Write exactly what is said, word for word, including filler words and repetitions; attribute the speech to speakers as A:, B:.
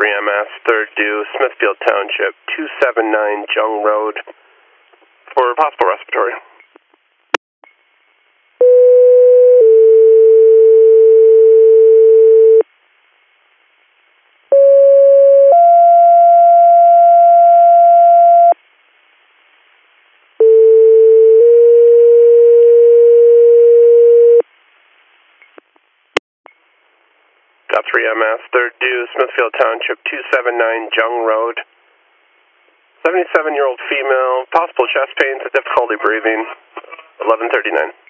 A: three M S, third due, Smithfield Township, two seven nine Jung Road, for possible respiratory. Got three M S, third due, Smithfield Township, two seven nine Jung Road. seventy-seven-year-old female, possible chest pains and difficulty breathing, eleven thirty-nine.